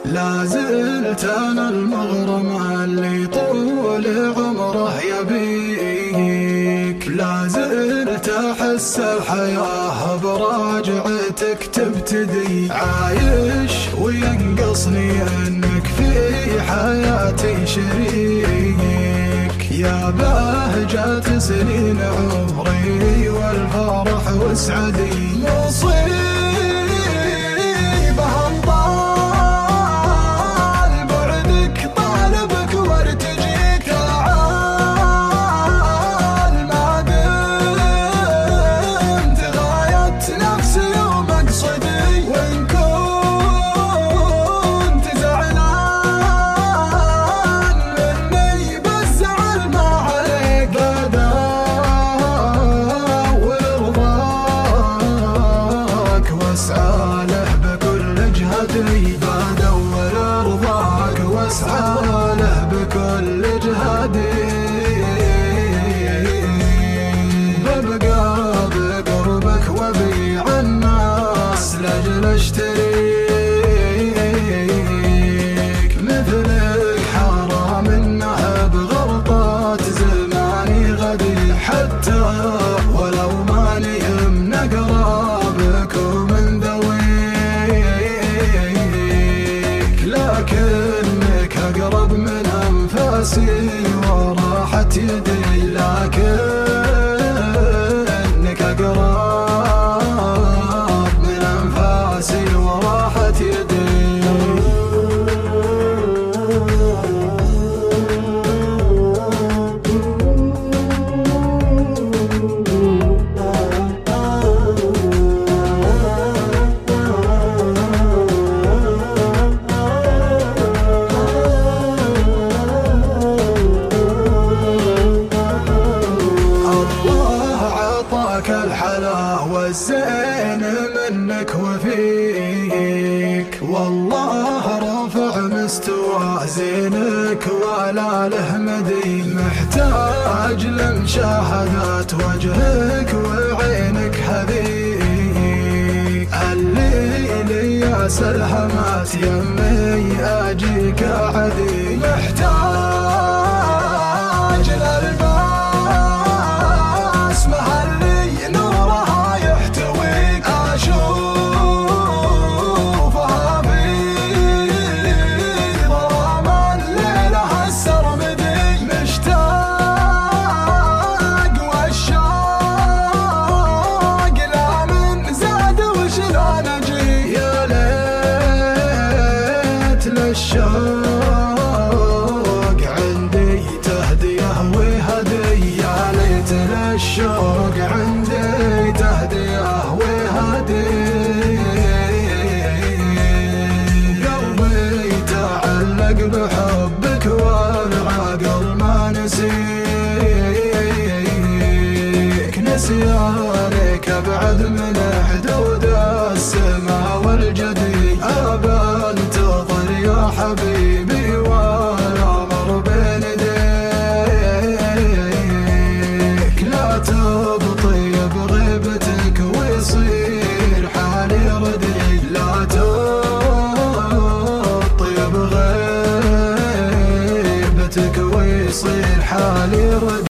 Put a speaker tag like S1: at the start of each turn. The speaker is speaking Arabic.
S1: لا زلت أنا المغرم اللي طول عمره يبيك، لا زلت أحس الحياة براجعتك تبتدي، عايش وينقصني أنك في حياتي شريك، يا بهجة سنين عمري والفرح وسعدي، بدور رضاك واسعى له بكل جهدي، ببقى بقربك وبيع الناس لاجل اشتريك، مثلك حرام انه بغلطات زماني غدي، حتى ولو ماني من اقرابك ومن لكنك أقرب من أنفاسي وراحت يدي، لكنك أقرب من أنفاسي وراحت يدي. الحلا والزين منك وفيك، والله رافع مستوى زينك ولا له مدي، محتاج لمشاهدات وجهك وعينك هذيك، الليل يا سلهمات يمي اجيك عدي، محتاج للباس الشوق عندي تهديه وهدي، يا ليت للشوق عندي تهديه وهدي، قلبي تعلق بحبك والعقل ما نسيك، نسيانك ابعد من حدود السماء والجدي، أبى انتظر يا حبيبي والأمر بين يديك، لا تبقى